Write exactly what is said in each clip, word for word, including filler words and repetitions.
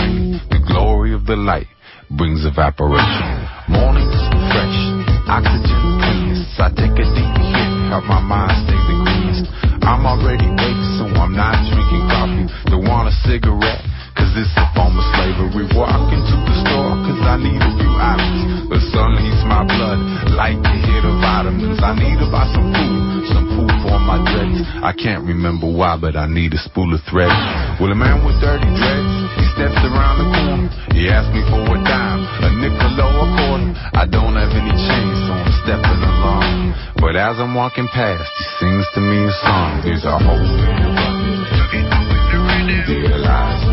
bucket. The glory of the light brings evaporation. Mornings fresh, oxygen cleanest. I take a deep hit, help my mind stay the greenest. I'm already awake, so I'm not drinking coffee. Don't want a cigarette, cause it's a form of slavery. Walk into the store, cause I need a few items. The sun heats my blood, like to hit the vitamins. I need to buy some food, some food for my dreads. I can't remember why, but I need a spool of thread. Well, a man with dirty dreads, he steps around the corner. He asks me for a dime, a nickel or a quarter. I don't have any change, so I'm stepping along. But as I'm walking past, he sings to me a song. There's a hole in the bucket, dear Eliza.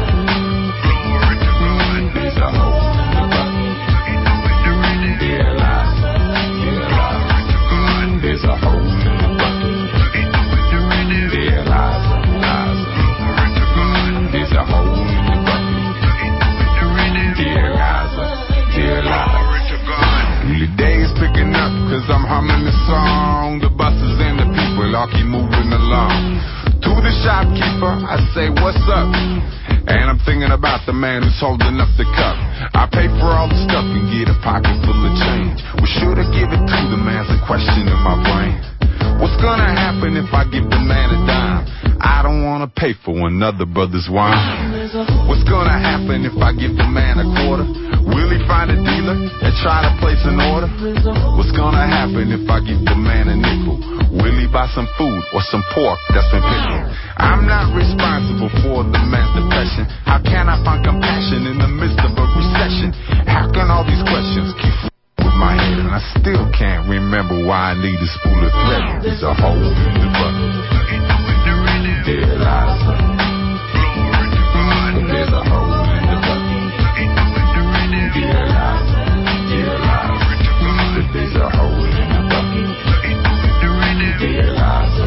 There's a hole in the bucket, dear Eliza. There's a hole in the bucket, dear Eliza. There's a hole in the bucket, dear Eliza. Dear Eliza. The day is picking up, cause I'm humming the song. The buses and the people all keep moving along. To the shopkeeper, I say, what's up? And I'm thinking about the man who's holding up the cup. I pay for all the stuff and get a pocket full of change. Well, should I give it to the man's a question in my brain. What's gonna happen if I give the man a dime? I don't wanna pay for another brother's wine. What's gonna happen if I give the man a quarter? Will he find a dealer and try to place an order? What's gonna happen if I give the man a nickel? Will he buy some food or some pork that's been pickled? I'm not responsible for the man's depression. How can I find compassion in the midst of a recession? How can all these questions keep with my head and I still can't remember why I need a spool of thread? There's a hole in the bucket, dear Eliza. There's a hole in the bucket, dear Eliza. Dear Eliza. There's a hole in the bucket, dear Eliza.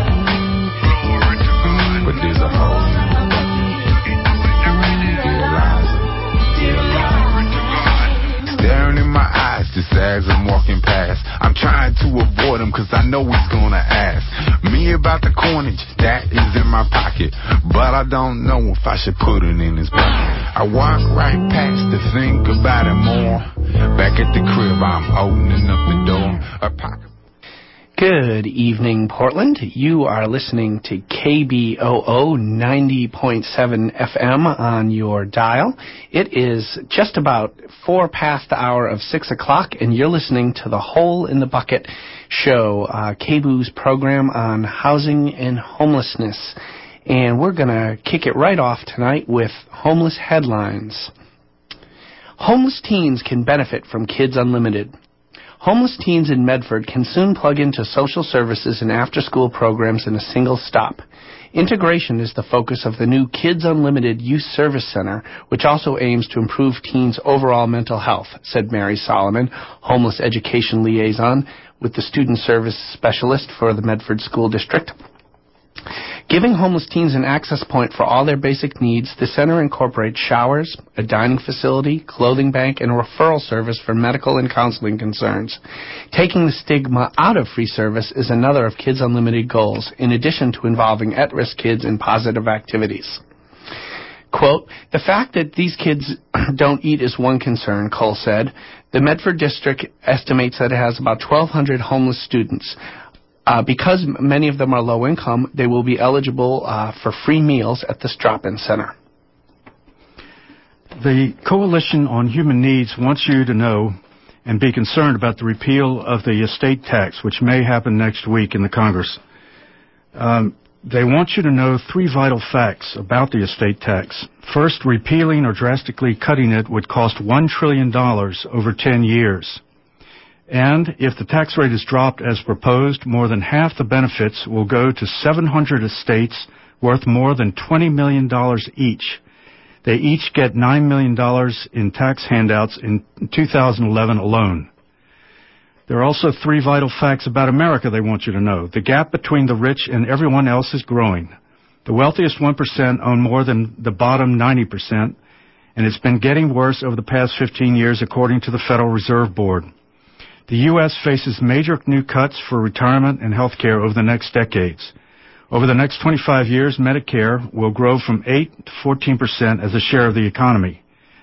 But there's a hole in the bucket, dear Eliza. Dear Eliza. Staring in my eyes just as I'm walking past. I'm trying to avoid him cause I know he's gonna ask me about the coinage that is in my pocket, but I don't know if I should put it in his bucket. I walk right past to think about it more. Back at the crib, I'm opening up the door. A pocket. Good evening, Portland. You are listening to K B O O ninety point seven F M on your dial. It is just about four past the hour of six o'clock, and you're listening to the Hole in the Bucket show, uh, K B O O's program on housing and homelessness. And we're going to kick it right off tonight with homeless headlines. Homeless teens can benefit from Kids Unlimited. Homeless teens in Medford can soon plug into social services and after-school programs in a single stop. Integration is the focus of the new Kids Unlimited Youth Service Center, which also aims to improve teens' overall mental health, said Mary Solomon, homeless education liaison with the student service specialist for the Medford School District. Giving homeless teens an access point for all their basic needs, the center incorporates showers, a dining facility, clothing bank, and a referral service for medical and counseling concerns. Taking the stigma out of free service is another of Kids Unlimited goals, in addition to involving at-risk kids in positive activities. Quote, the fact that these kids don't eat is one concern, Cole said. The Medford District estimates that it has about twelve hundred homeless students. Uh, because many of them are low income, they will be eligible uh, for free meals at this drop-in center. The Coalition on Human Needs wants you to know and be concerned about the repeal of the estate tax, which may happen next week in the Congress. Um, they want you to know three vital facts about the estate tax. First, repealing or drastically cutting it would cost one trillion dollars over ten years. And if the tax rate is dropped as proposed, more than half the benefits will go to seven hundred estates worth more than twenty million dollars each. They each get nine million dollars in tax handouts in two thousand eleven alone. There are also three vital facts about America they want you to know. The gap between the rich and everyone else is growing. The wealthiest one percent own more than the bottom ninety percent, and it's been getting worse over the past fifteen years according to the Federal Reserve Board. The U S faces major new cuts for retirement and health care over the next decades. Over the next twenty-five years, Medicare will grow from eight to fourteen percent as a share of the economy.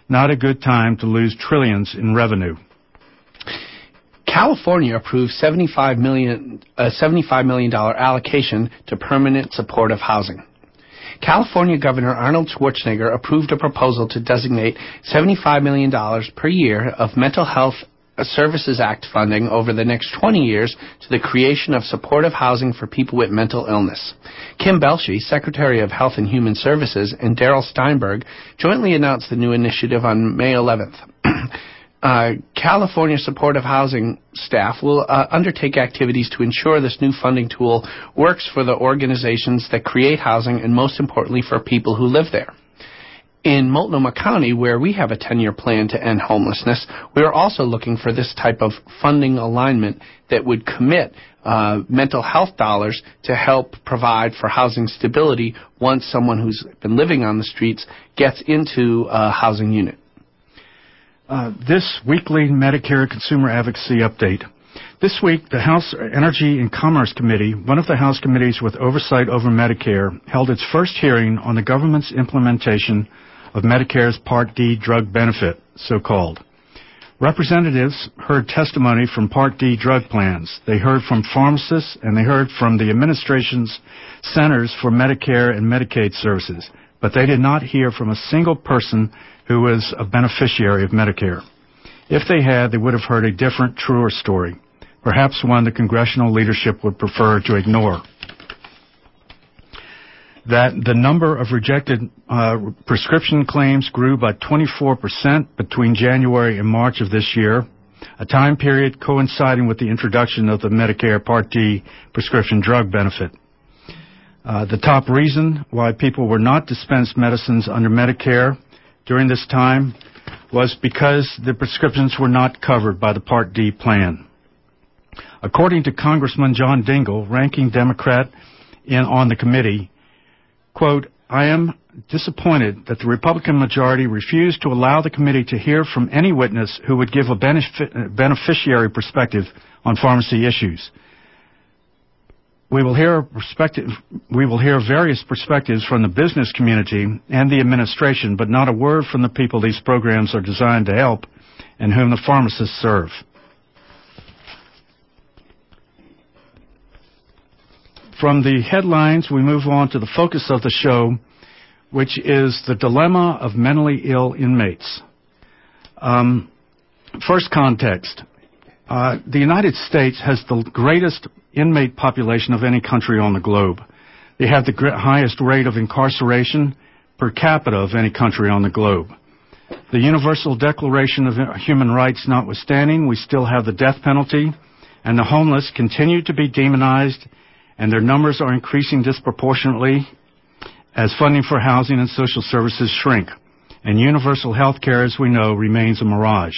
not a good time to lose trillions in revenue. California approved seventy-five million dollars, a seventy-five million dollars allocation to permanent supportive housing. California Governor Arnold Schwarzenegger approved a proposal to designate seventy-five million dollars per year of Mental Health Services Act funding over the next twenty years to the creation of supportive housing for people with mental illness. Kim Belshey, Secretary of Health and Human Services, and Darrell Steinberg jointly announced the new initiative on May eleventh. Uh, California Supportive Housing staff will uh, undertake activities to ensure this new funding tool works for the organizations that create housing and, most importantly, for people who live there. In Multnomah County, where we have a ten-year plan to end homelessness, we are also looking for this type of funding alignment that would commit uh, mental health dollars to help provide for housing stability once someone who's been living on the streets gets into a housing unit. Uh, this weekly Medicare Consumer Advocacy Update. This week, the House Energy and Commerce Committee, one of the House committees with oversight over Medicare, held its first hearing on the government's implementation of Medicare's Part D drug benefit, so-called. Representatives heard testimony from Part D drug plans. They heard from pharmacists, and they heard from the administration's Centers for Medicare and Medicaid Services, but they did not hear from a single person who was a beneficiary of Medicare. If they had, they would have heard a different, truer story, perhaps one the congressional leadership would prefer to ignore. That the number of rejected uh, prescription claims grew by twenty-four percent between January and March of this year, a time period coinciding with the introduction of the Medicare Part D prescription drug benefit. Uh, the top reason why people were not dispensed medicines under Medicare during this time was because the prescriptions were not covered by the Part D plan. According to Congressman John Dingell, ranking Democrat in, on the committee, quote, I am disappointed that the Republican majority refused to allow the committee to hear from any witness who would give a benefi- beneficiary perspective on pharmacy issues. We will hear perspective, we will hear various perspectives from the business community and the administration, but not a word from the people these programs are designed to help and whom the pharmacists serve. From the headlines, we move on to the focus of the show, which is the dilemma of mentally ill inmates. Um, first context. Uh, the United States has the greatest inmate population of any country on the globe. They have the gr- highest rate of incarceration per capita of any country on the globe. The Universal Declaration of Human Rights notwithstanding, we still have the death penalty, and the homeless continue to be demonized, and their numbers are increasing disproportionately as funding for housing and social services shrink, and universal health care, as we know, remains a mirage.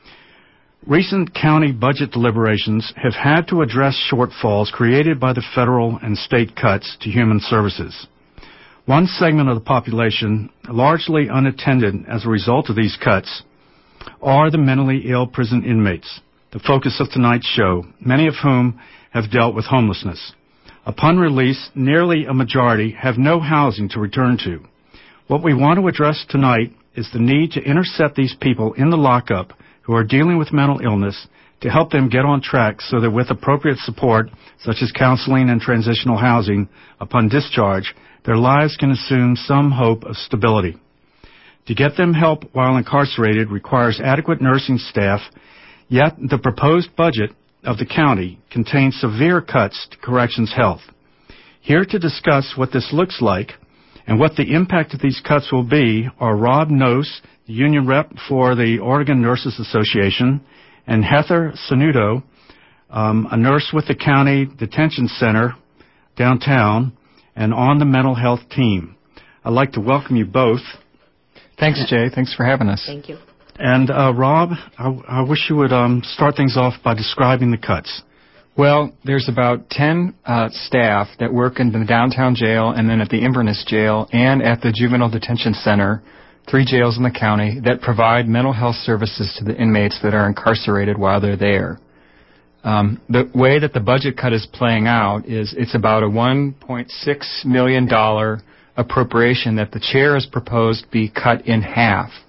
Recent county budget deliberations have had to address shortfalls created by the federal and state cuts to human services. One segment of the population, largely unattended as a result of these cuts, are the mentally ill prison inmates, the focus of tonight's show, many of whom have dealt with homelessness. Upon release, nearly a majority have no housing to return to. What we want to address tonight is the need to intercept these people in the lockup who are dealing with mental illness to help them get on track so that with appropriate support, such as counseling and transitional housing, upon discharge, their lives can assume some hope of stability. To get them help while incarcerated requires adequate nursing staff, yet the proposed budget of the county contains severe cuts to corrections health. Here to discuss what this looks like and what the impact of these cuts will be are Rob Nose, the union rep for the Oregon Nurses Association, and Heather Sanudo, um, a nurse with the county detention center downtown and on the mental health team. I'd like to welcome you both. Thanks, Jay. Thanks for having us. Thank you. And uh, Rob, I, I wish you would um, start things off by describing the cuts. Well, there's about ten uh, staff that work in the downtown jail and then at the Inverness jail and at the juvenile detention center, three jails in the county, that provide mental health services to the inmates that are incarcerated while they're there. Um, the way that the budget cut is playing out is it's about a one point six million dollars appropriation that the chair has proposed be cut in half.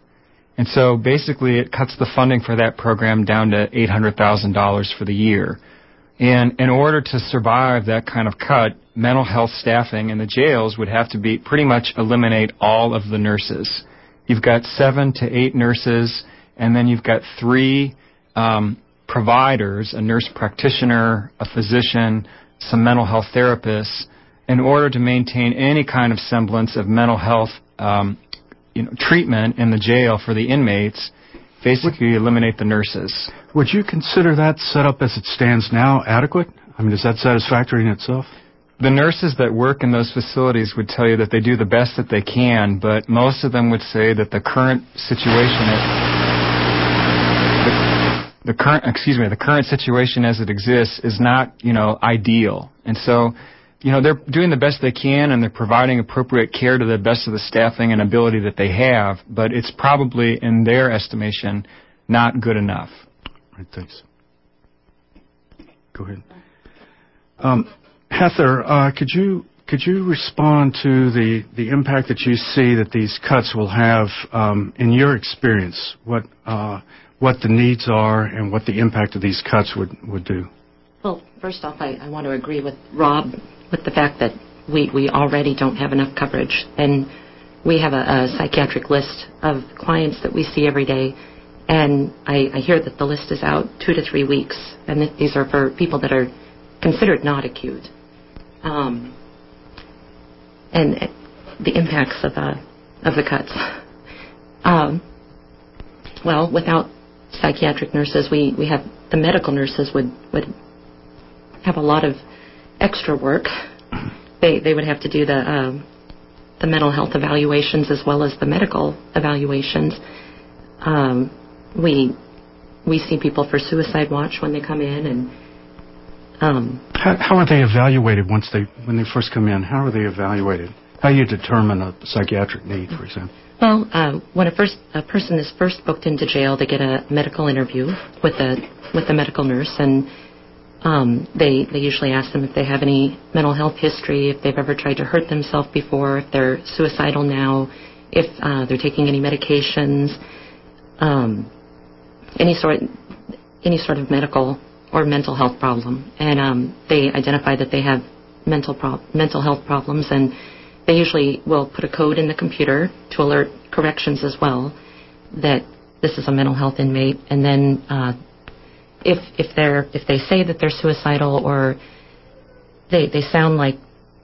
And so basically it cuts the funding for that program down to eight hundred thousand dollars for the year. And in order to survive that kind of cut, mental health staffing in the jails would have to be pretty much eliminate all of the nurses. You've got seven to eight nurses, and then you've got three um, providers, a nurse practitioner, a physician, some mental health therapists, in order to maintain any kind of semblance of mental health um, you know, treatment in the jail for the inmates. Basically eliminate the nurses. Would you consider that setup as it stands now adequate? I mean, is that satisfactory in itself? The nurses that work in those facilities would tell you that they do the best that they can, but most of them would say that the current situation is, the, the current excuse me, the current situation as it exists is not, you know, ideal. And so, you know, they're doing the best they can, and they're providing appropriate care to the best of the staffing and ability that they have, but it's probably, in their estimation, not good enough. Right, thanks. Go ahead. Um, Heather, uh, could you could you respond to the, the impact that you see that these cuts will have um, in your experience? What uh, what the needs are and what the impact of these cuts would, would do? Well, first off, I, I want to agree with Rob with the fact that we, we already don't have enough coverage. And we have a, a psychiatric list of clients that we see every day. And I, I hear that the list is out two to three weeks. And that these are for people that are considered not acute. Um, and the impacts of, uh, of the cuts. Um, well, without psychiatric nurses, we, we have the medical nurses would, would have a lot of extra work. They they would have to do the um, the mental health evaluations as well as the medical evaluations. Um, we we see people for suicide watch when they come in, and um, how, how are they evaluated once they when they first come in? How are they evaluated? How do you determine a psychiatric need, for example? Well, uh, when a first a person is first booked into jail, they get a medical interview with the with the medical nurse, and Um, they, they usually ask them if they have any mental health history, if they've ever tried to hurt themselves before, if they're suicidal now, if uh, they're taking any medications, um, any sort any sort of medical or mental health problem. And um, they identify that they have mental pro- mental health problems, and they usually will put a code in the computer to alert corrections as well that this is a mental health inmate, and then uh, If if they're if they say that they're suicidal, or they they sound like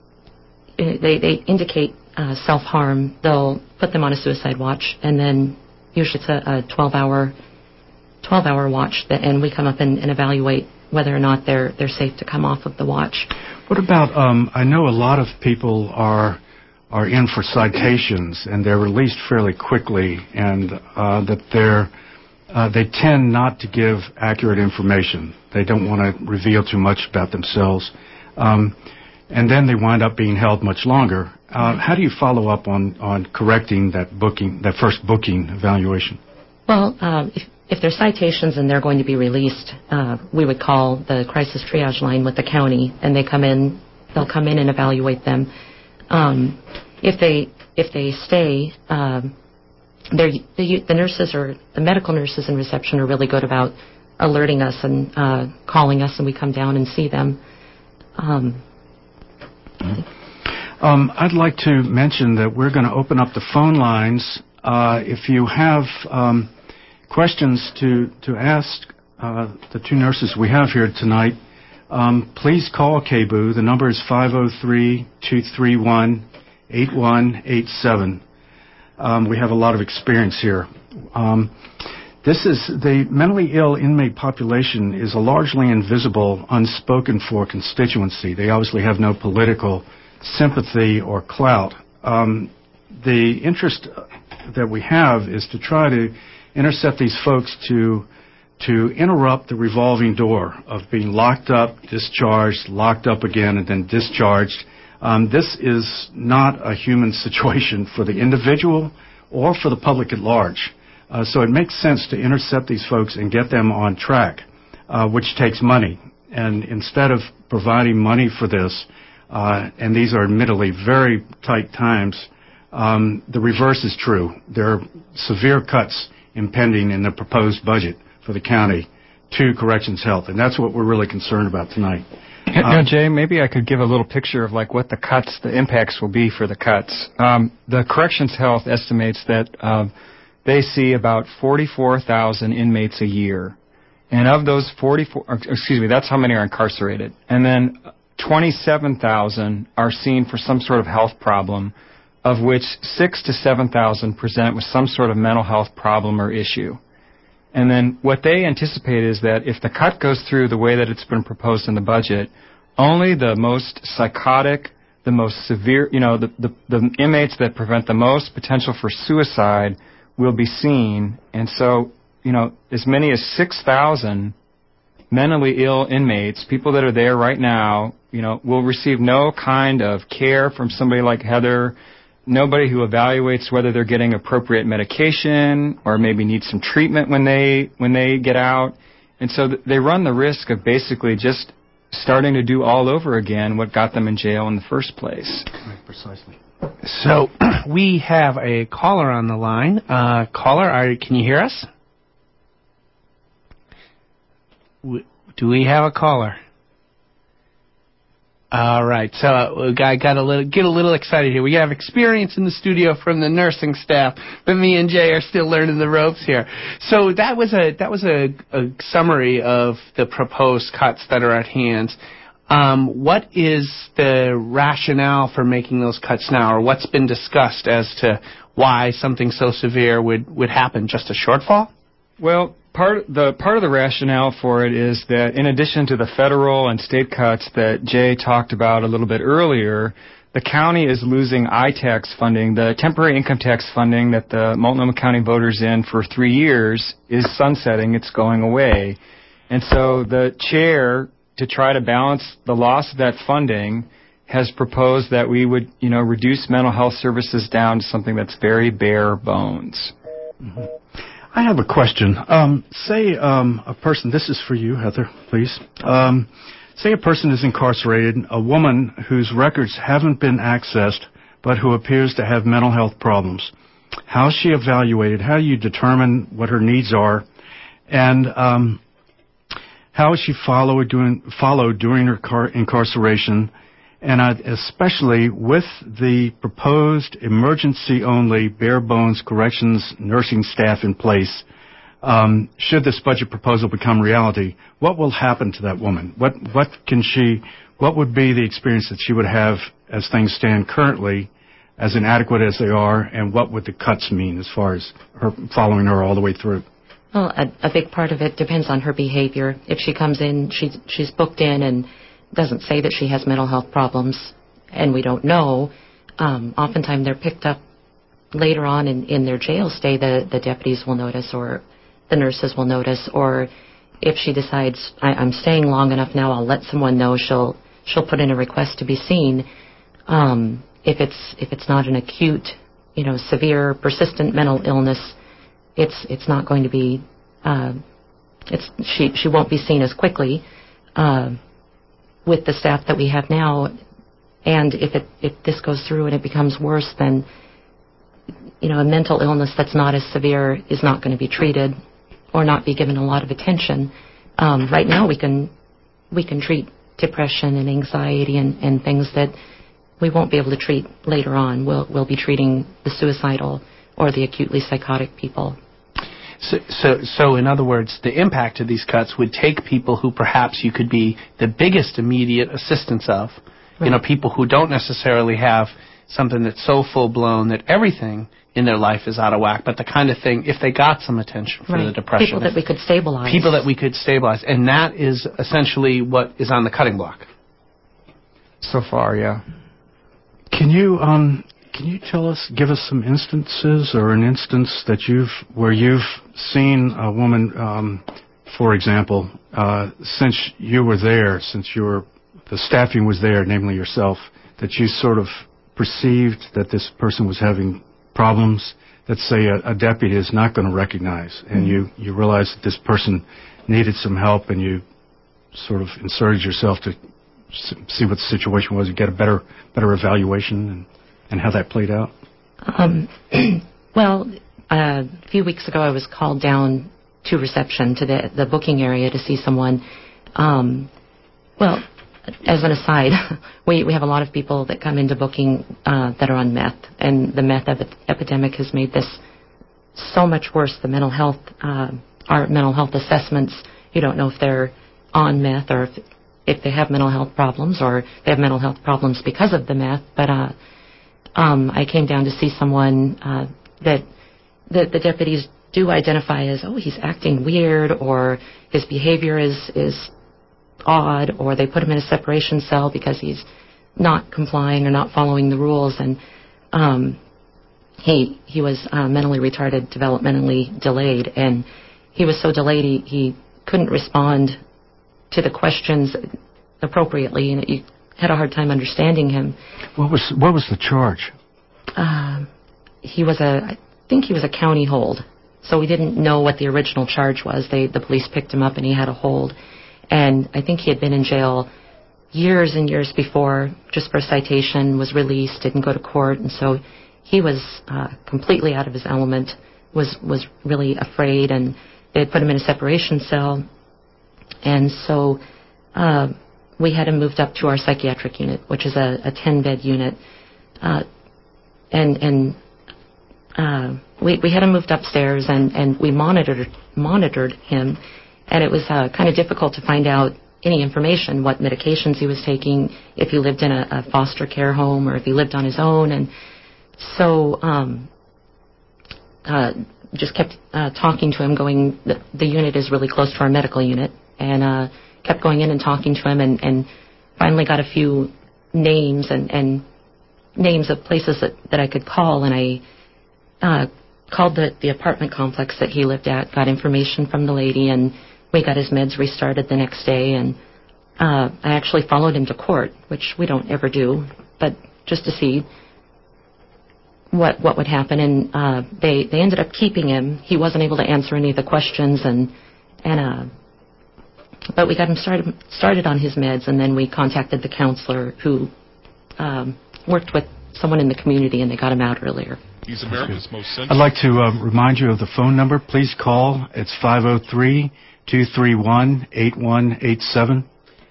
they they indicate uh, self harm, they'll put them on a suicide watch, and then usually it's a twelve hour twelve hour watch, that, and we come up and, and evaluate whether or not they're they're safe to come off of the watch. What about? Um, I know a lot of people are are in for citations, and they're released fairly quickly, and uh, that they're Uh, they tend not to give accurate information. They don't want to reveal too much about themselves. Um, and then they wind up being held much longer. Uh, how do you follow up on, on correcting that booking, that first booking evaluation? Well, um, if, if they're citations and they're going to be released, uh, we would call the crisis triage line with the county, and they come in, they'll come in and evaluate them. Um, if they if they stay, um, They're, the, the nurses or the medical nurses in reception are really good about alerting us and uh, calling us, and we come down and see them. Um, um, I'd like to mention that we're going to open up the phone lines. Uh, if you have um, questions to to ask uh, the two nurses we have here tonight, um, please call K B U. The number is five oh three, two three one, eight one eight seven. Um, we have a lot of experience here. Um, this is the mentally ill inmate population is a largely invisible, unspoken for constituency. They obviously have no political sympathy or clout. Um, the interest that we have is to try to intercept these folks to to interrupt the revolving door of being locked up, discharged, locked up again, and then discharged. Um, this is not a human situation for the individual or for the public at large. Uh, so it makes sense to intercept these folks and get them on track, uh, which takes money. And instead of providing money for this, uh, and these are admittedly very tight times, um, the reverse is true. There are severe cuts impending in the proposed budget for the county to Corrections Health, and that's what we're really concerned about tonight. You know, Jay, maybe I could give a little picture of like what the cuts, the impacts will be for the cuts. Um, the Corrections Health estimates that uh, they see about forty-four thousand inmates a year, and of those forty-four, excuse me, that's how many are incarcerated, and then twenty-seven thousand are seen for some sort of health problem, of which six to seven thousand present with some sort of mental health problem or issue. And then what they anticipate is that if the cut goes through the way that it's been proposed in the budget, only the most psychotic, the most severe, you know, the, the, the inmates that prevent the most potential for suicide will be seen. And so, you know, as many as six thousand mentally ill inmates, people that are there right now, you know, will receive no kind of care from somebody like Heather, nobody who evaluates whether they're getting appropriate medication or maybe need some treatment when they when they get out. And so th- they run the risk of basically just starting to do all over again what got them in jail in the first place. Right, precisely. So we have a caller on the line. Uh, caller, are, can you hear us? W- do we have a caller? All right, so uh, I got a little get a little excited here. We have experience in the studio from the nursing staff, but me and Jay are still learning the ropes here. So that was a that was a, a summary of the proposed cuts that are at hand. Um, what is the rationale for making those cuts now, or what's been discussed as to why something so severe would, would happen? Just a shortfall? Well, part the part of the rationale for it is that in addition to the federal and state cuts that Jay talked about a little bit earlier, the county is losing I TAX funding. The temporary income tax funding that the Multnomah County voters in for three years is sunsetting. It's going away. And so the chair, to try to balance the loss of that funding, has proposed that we would, you know, reduce mental health services down to something that's very bare bones. Mm-hmm. I have a question. Um, say um, a person, this is for you, Heather, please. Um, say a person is incarcerated, a woman whose records haven't been accessed, but who appears to have mental health problems. How is she evaluated? How do you determine what her needs are? And um, how is she followed during, followed during her car- incarceration? And I'd, especially with the proposed emergency-only bare-bones corrections nursing staff in place, um, should this budget proposal become reality, what will happen to that woman? What what can she? What would be the experience that she would have as things stand currently, as inadequate as they are, and what would the cuts mean as far as her following her all the way through? Well, a, a big part of it depends on her behavior. If she comes in, she's she's booked in and doesn't say that she has mental health problems, and we don't know, um, oftentimes they're picked up later on in, in their jail stay. The, the deputies will notice, or the nurses will notice, or if she decides, I, I'm staying long enough now, I'll let someone know, she'll she'll put in a request to be seen. Um, if it's if it's not an acute, you know, severe, persistent mental illness, it's it's not going to be, uh, it's she she won't be seen as quickly. Uh, with the staff that we have now, and if it if this goes through and it becomes worse, then, you know, a mental illness that's not as severe is not going to be treated or not be given a lot of attention. Um, right now we can we can treat depression and anxiety and, and things that we won't be able to treat later on. We'll we'll be treating the suicidal or the acutely psychotic people. So, so, so, in other words, the impact of these cuts would take people who perhaps you could be the biggest immediate assistance of, right. You know, people who don't necessarily have something that's so full-blown that everything in their life is out of whack, but the kind of thing, if they got some attention for right. the depression. People that we could stabilize. People that we could stabilize. And that is essentially what is on the cutting block. So far, yeah. Can you... um? Can you tell us, give us some instances or an instance that you've, where you've seen a woman, um, for example, uh, since you were there, since you were, the staffing was there, namely yourself, that you sort of perceived that this person was having problems that, say, a, a deputy is not going to recognize, and mm-hmm. you, you realized that this person needed some help, and you sort of inserted yourself to see what the situation was and get a better, better evaluation and And how that played out? Um, well, a few weeks ago I was called down to reception to the, the booking area to see someone. Um, well, as an aside, we, we have a lot of people that come into booking uh, that are on meth, and the meth epi- epidemic has made this so much worse. The mental health, uh, our mental health assessments, you don't know if they're on meth or if, if they have mental health problems or they have mental health problems because of the meth. But uh, um, I came down to see someone uh, that the, the deputies do identify as, oh, he's acting weird, or his behavior is is odd, or they put him in a separation cell because he's not complying or not following the rules. And um, he he was uh, mentally retarded, developmentally delayed, and he was so delayed he, he couldn't respond to the questions appropriately, and you had a hard time understanding him. What was what was the charge? Uh, he was a, I think he was a county hold, so we didn't know what the original charge was. They the police picked him up and he had a hold. And I think he had been in jail years and years before, just for a citation, was released, didn't go to court, and so he was uh, completely out of his element, was was really afraid, and they had put him in a separation cell. And so uh, we had him moved up to our psychiatric unit, which is a, a ten-bed unit. Uh, and and uh, we, we had him moved upstairs, and, and we monitored monitored him. And it was uh, kind of difficult to find out any information, what medications he was taking, if he lived in a, a foster care home or if he lived on his own. And so um, uh, just kept uh, talking to him, going, the, the unit is really close to our medical unit, and uh, kept going in and talking to him, and, and finally got a few names and, and names of places that, that I could call, and I uh, called the, the apartment complex that he lived at, got information from the lady, and we got his meds restarted the next day. And uh, I actually followed him to court, which we don't ever do, but just to see what what would happen. And uh, they they ended up keeping him. He wasn't able to answer any of the questions, and and uh, but we got him started started on his meds, and then we contacted the counselor who um, worked with someone in the community, and they got him out earlier. He's America's most sensitive. I'd like to uh, remind you of the phone number. Please call. It's five oh three, two three one, eight one eight seven.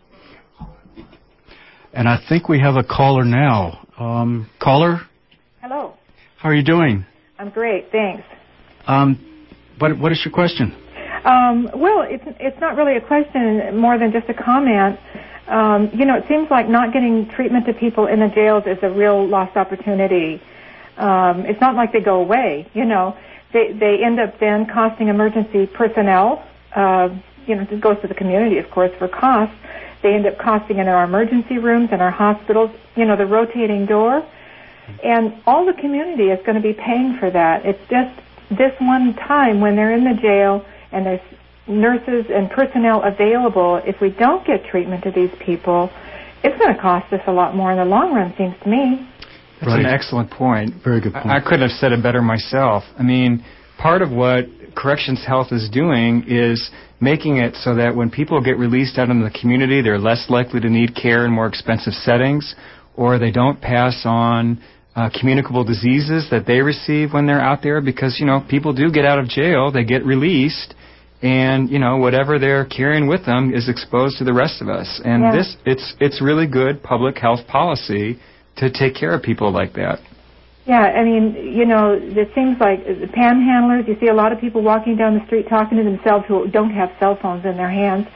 And I think we have a caller now. Um, caller? Hello. How are you doing? I'm great, thanks. Um, what, what is your question? Um, well, it's it's not really a question, more than just a comment. Um, you know, it seems like not getting treatment to people in the jails is a real lost opportunity. Um, it's not like they go away, you know. They they end up then costing emergency personnel. Uh, you know, it goes to the community, of course, for costs. They end up costing in our emergency rooms and our hospitals, you know, the rotating door. And all the community is going to be paying for that. It's just this one time when they're in the jail and there's nurses and personnel available. If we don't get treatment to these people, it's going to cost us a lot more in the long run, seems to me. That's right. An excellent point. Very good point. I, I couldn't have said it better myself. I mean, part of what Corrections Health is doing is making it so that when people get released out into the community, they're less likely to need care in more expensive settings, or they don't pass on uh, communicable diseases that they receive when they're out there, because, you know, people do get out of jail, they get released, and, you know, whatever they're carrying with them is exposed to the rest of us. And yeah. this, it's it's really good public health policy to take care of people like that. Yeah, I mean, you know, it seems like the panhandlers, you see a lot of people walking down the street talking to themselves who don't have cell phones in their hands.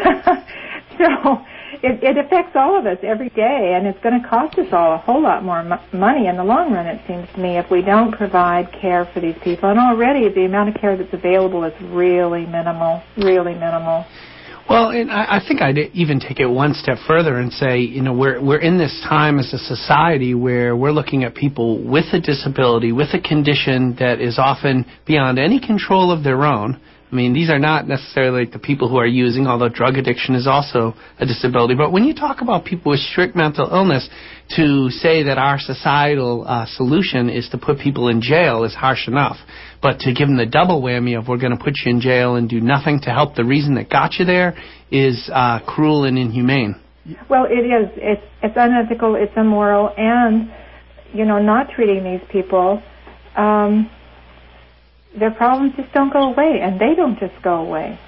So it, it affects all of us every day, and it's going to cost us all a whole lot more mo- money in the long run, it seems to me, if we don't provide care for these people. And already the amount of care that's available is really minimal, really minimal. Well, and I, I think I'd even take it one step further and say, you know, we're we're in this time as a society where we're looking at people with a disability, with a condition that is often beyond any control of their own. I mean, these are not necessarily like the people who are using, although drug addiction is also a disability. But when you talk about people with strict mental illness, to say that our societal uh, solution is to put people in jail is harsh enough. But to give them the double whammy of we're going to put you in jail and do nothing to help the reason that got you there is uh, cruel and inhumane. Well, it is. It's, it's unethical, it's immoral, and, you know, not treating these people. Um, their problems just don't go away, and they don't just go away.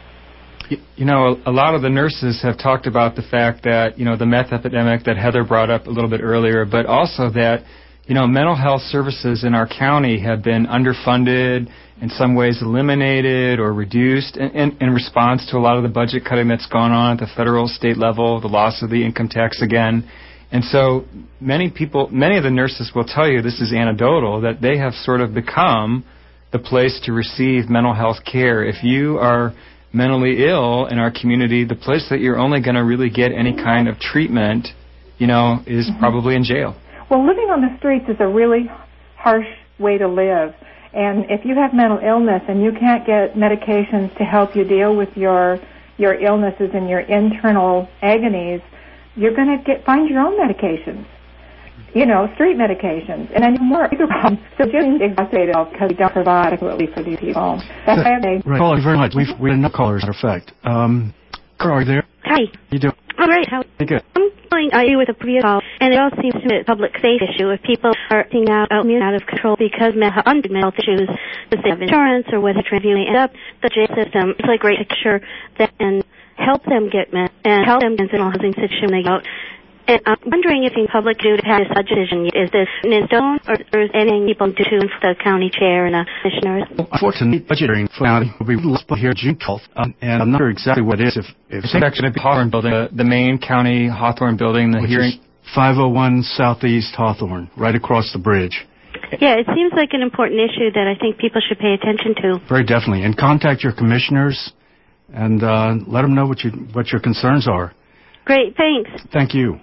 You know, a lot of the nurses have talked about the fact that, you know, the meth epidemic that Heather brought up a little bit earlier, but also that, you know, mental health services in our county have been underfunded, in some ways eliminated or reduced in, in, in response to a lot of the budget cutting that's gone on at the federal, state level, the loss of the income tax again. And so many people, many of the nurses will tell you, this is anecdotal, that they have sort of become the place to receive mental health care. If you are mentally ill in our community, the place that you're only going to really get any kind of treatment, you know, is mm-hmm. probably in jail. Well, living on the streets is a really harsh way to live. And if you have mental illness and you can't get medications to help you deal with your your illnesses and your internal agonies, you're going to get find your own medications. You know, street medications, and then more bigger problems. So just exaggerated because we don't provide adequately for these people. That's why they... Right. Thank you very much. We've we have no callers, as a matter of fact. Um, Carl, are you there? Hi. How you doing? All right. How? Hey, good. I'm calling I with a previous call, and it all seems to be a public safety issue. If people are acting out, out, out of control because of mental health issues, whether they have insurance or whether they're reviewing up the jail system, it's like great to sure that and help them get met and help them get in a housing situation when they go out. And I'm wondering if the public do to have this decision. Is this in stone, or is anything people do to the county chair and the commissioners? Well, unfortunately, budget hearing for county will be listed here June twelfth, um, and I'm not sure exactly what it is. If, if it's actually the Hawthorne building, the, the main county Hawthorne building, the which hearing. Is five oh one Southeast Hawthorne, right across the bridge. Yeah, it seems like an important issue that I think people should pay attention to. Very definitely, and contact your commissioners and uh, let them know what you what your concerns are. Great, thanks. Thank you.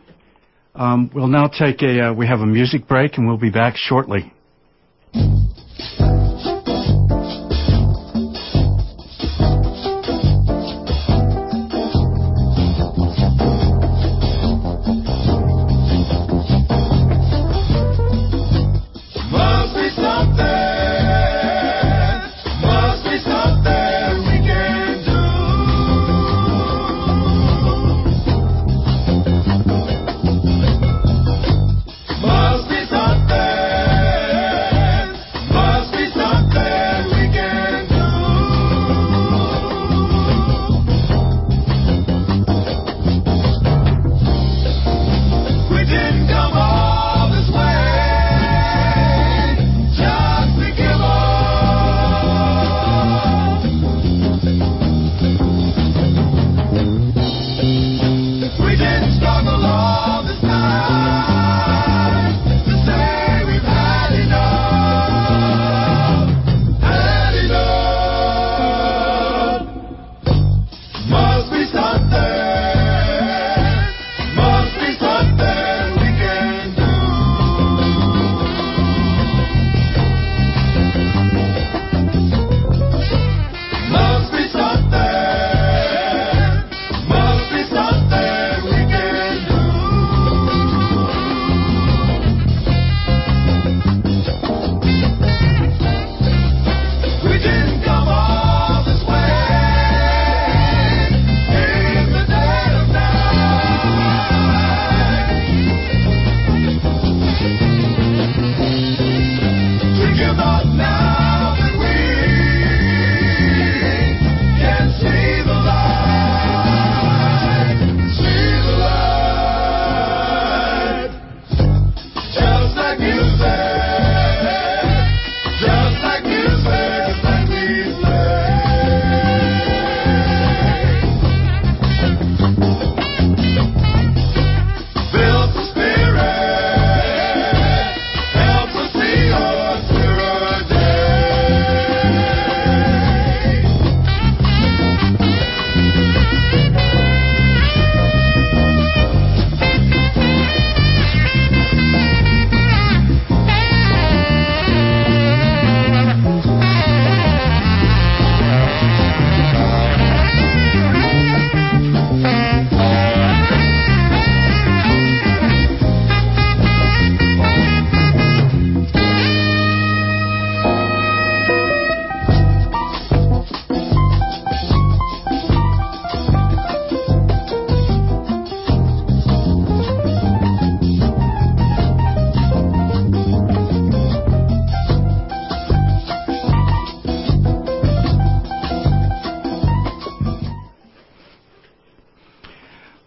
Um, we'll now take a, uh, we have a music break, and we'll be back shortly. Must be something.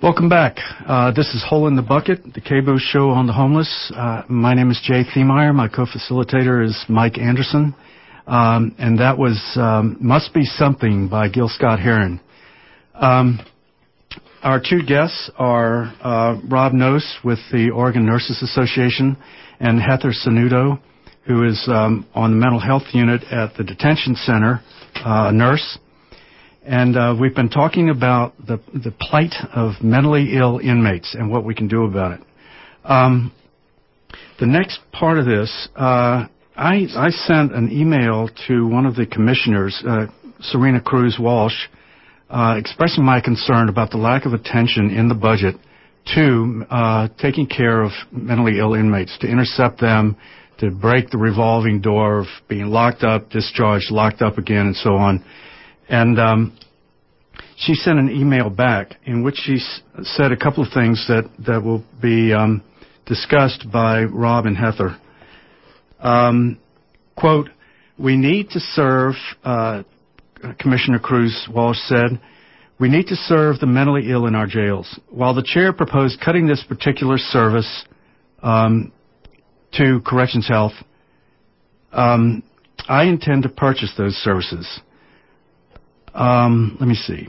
Welcome back. Uh, this is Hole in the Bucket, the K B O show on the homeless. Uh, my name is Jay Thiemeyer. My co-facilitator is Mike Anderson. Um, and that was um, Must Be Something by Gil Scott-Heron. Um, our two guests are uh, Rob Nose with the Oregon Nurses Association and Heather Sanudo, who is um, on the mental health unit at the detention center, uh, a nurse. And uh, we've been talking about the, the plight of mentally ill inmates and what we can do about it. Um, the next part of this, uh, I, I sent an email to one of the commissioners, uh, Serena Cruz Walsh, uh, expressing my concern about the lack of attention in the budget to uh, taking care of mentally ill inmates, to intercept them, to break the revolving door of being locked up, discharged, locked up again, and so on. And um, she sent an email back in which she s- said a couple of things that, that will be um, discussed by Rob and Heather. Um, quote, we need to serve, uh, Commissioner Cruz Walsh said, we need to serve the mentally ill in our jails. While the chair proposed cutting this particular service um, to Corrections Health, um, I intend to purchase those services. Um, let me see.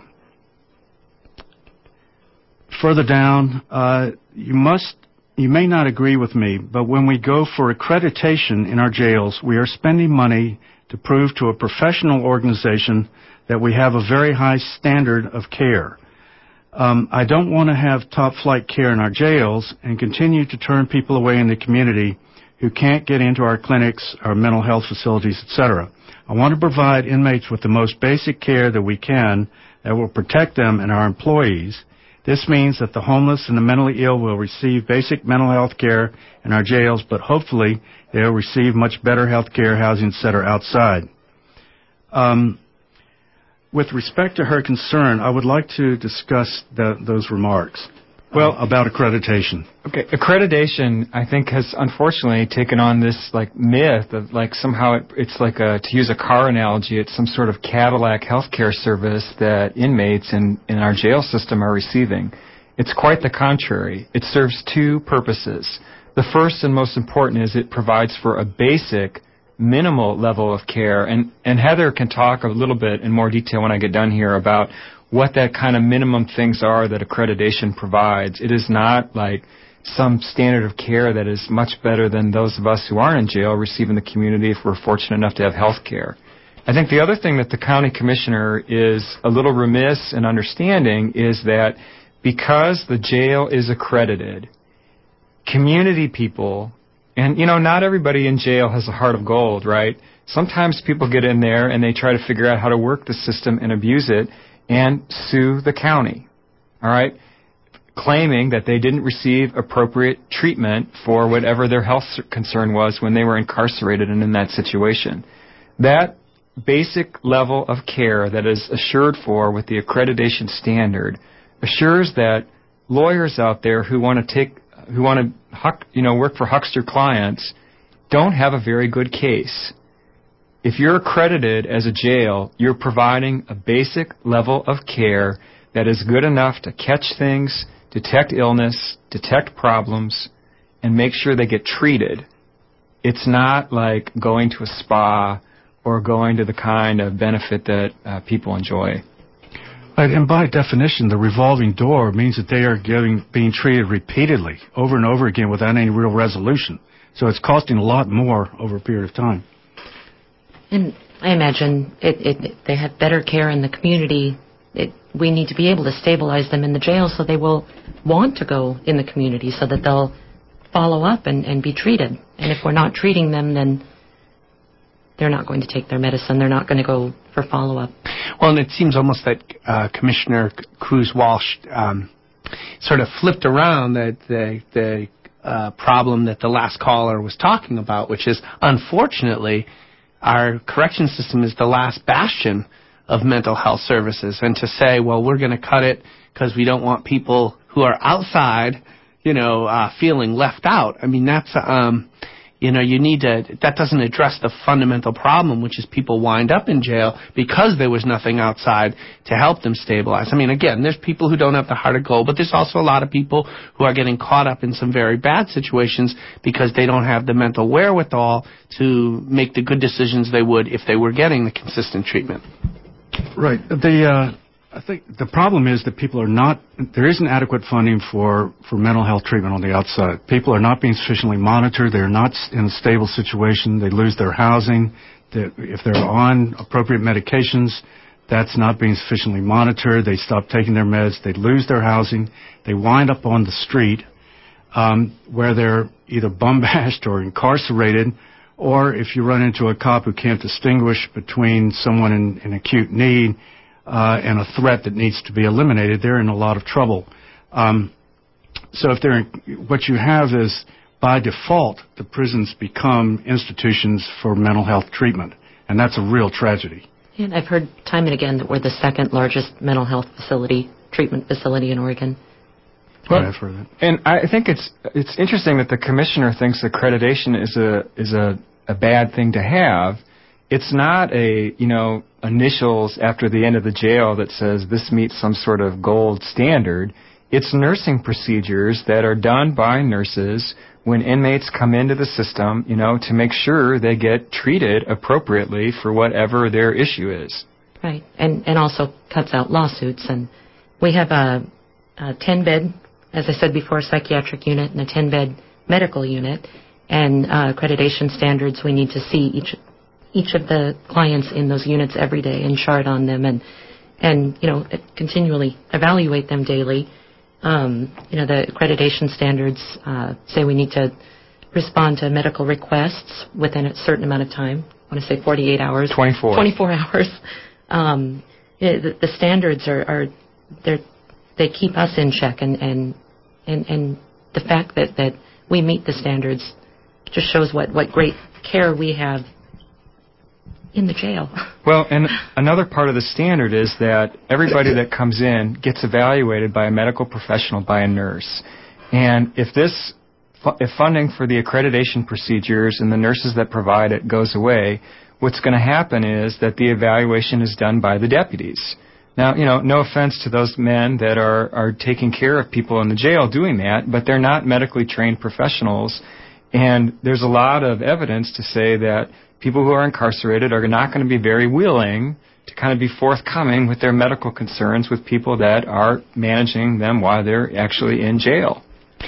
Further down, uh, you must, you may not agree with me, but when we go for accreditation in our jails, we are spending money to prove to a professional organization that we have a very high standard of care. Um, I don't want to have top-flight care in our jails and continue to turn people away in the community who can't get into our clinics, our mental health facilities, et cetera. I want to provide inmates with the most basic care that we can that will protect them and our employees. This means that the homeless and the mentally ill will receive basic mental health care in our jails, but hopefully they'll receive much better health care, housing, et cetera outside. Um, with respect to her concern, I would like to discuss the, those remarks. Well, about accreditation. Okay, accreditation, I think, has unfortunately taken on this like myth of like somehow it, it's like a, to use a car analogy, it's some sort of Cadillac healthcare service that inmates in, in our jail system are receiving. It's quite the contrary. It serves two purposes. The first and most important is it provides for a basic, minimal level of care, and, and Heather can talk a little bit in more detail when I get done here about what that kind of minimum things are that accreditation provides. It is not like some standard of care that is much better than those of us who aren't in jail receive in the community if we're fortunate enough to have health care. I think the other thing that the county commissioner is a little remiss in understanding is that because the jail is accredited, community people, and you know, not everybody in jail has a heart of gold, right? Sometimes people get in there and they try to figure out how to work the system and abuse it and sue the county, all right, claiming that they didn't receive appropriate treatment for whatever their health concern was when they were incarcerated and in that situation. That basic level of care that is assured for with the accreditation standard assures that lawyers out there who want to take, who want to, you know, work for huckster clients don't have a very good case. If you're accredited as a jail, you're providing a basic level of care that is good enough to catch things, detect illness, detect problems, and make sure they get treated. It's not like going to a spa or going to the kind of benefit that uh, people enjoy. Right, and by definition, the revolving door means that they are getting, being treated repeatedly, over and over again, without any real resolution. So it's costing a lot more over a period of time. And I imagine it, it, they have better care in the community. It, we need to be able to stabilize them in the jail so they will want to go in the community so that they'll follow up and, and be treated. And if we're not treating them, then they're not going to take their medicine. They're not going to go for follow-up. Well, and it seems almost that uh, Commissioner Cruz Walsh um, sort of flipped around the, the, the uh, problem that the last caller was talking about, which is, unfortunately, our correction system is the last bastion of mental health services. And to say, well, we're going to cut it because we don't want people who are outside, you know, uh, feeling left out. I mean, that's, um, You know, you need to, that doesn't address the fundamental problem, which is people wind up in jail because there was nothing outside to help them stabilize. I mean, again, there's people who don't have the heart of gold, but there's also a lot of people who are getting caught up in some very bad situations because they don't have the mental wherewithal to make the good decisions they would if they were getting the consistent treatment. Right. The, uh, I think the problem is that people are not, there isn't adequate funding for, for mental health treatment on the outside. People are not being sufficiently monitored. They're not in a stable situation. They lose their housing. They, if they're on appropriate medications, that's not being sufficiently monitored. They stop taking their meds. They lose their housing. They wind up on the street um, where they're either bum-bashed or incarcerated, or if you run into a cop who can't distinguish between someone in, in acute need Uh, and a threat that needs to be eliminated, they're in a lot of trouble. Um, so if they're in, what you have is, by default, the prisons become institutions for mental health treatment, and that's a real tragedy. And I've heard time and again that we're the second largest mental health facility, treatment facility in Oregon. Well, I've heard that. And I think it's it's interesting that the commissioner thinks accreditation is a is a, a bad thing to have. It's not a, you know, initials after the end of the jail that says this meets some sort of gold standard. It's nursing procedures that are done by nurses when inmates come into the system, you know, to make sure they get treated appropriately for whatever their issue is. Right, and and also cuts out lawsuits. And we have a ten-bed, as I said before, psychiatric unit and a ten-bed medical unit. And uh, accreditation standards, we need to see each each of the clients in those units every day and chart on them and, and you know, continually evaluate them daily. Um, you know, the accreditation standards uh, say we need to respond to medical requests within a certain amount of time. I want to say forty-eight hours. twenty-four. twenty-four hours. Um, the, the standards are, are they're, they keep us in check, and, and, and, and the fact that, that we meet the standards just shows what, what great care we have in the jail. Well, and another part of the standard is that everybody that comes in gets evaluated by a medical professional, by a nurse. And if this, if funding for the accreditation procedures and the nurses that provide it goes away, what's going to happen is that the evaluation is done by the deputies. Now, you know, no offense to those men that are, are taking care of people in the jail doing that, but they're not medically trained professionals. And there's a lot of evidence to say that people who are incarcerated are not going to be very willing to kind of be forthcoming with their medical concerns with people that are managing them while they're actually in jail.